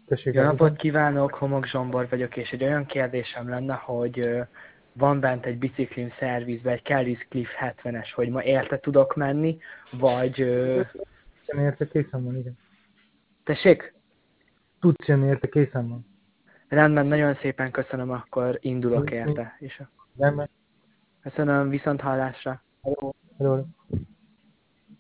Tessék, Jó napot hallgatom. kívánok, Homok Zsombor vagyok, és egy olyan kérdésem lenne, hogy van bent egy biciklim szervizben, egy Kelly's Cliff 70-es, hogy ma érte tudok menni, vagy... Tudsz jönni érte, készen van, igen. Tessék? Tudsz jönni érte, készen van. Rendben, nagyon szépen köszönöm, akkor indulok Mi? érte. És Rendben. köszönöm, viszont hallásra. Hello. Hello.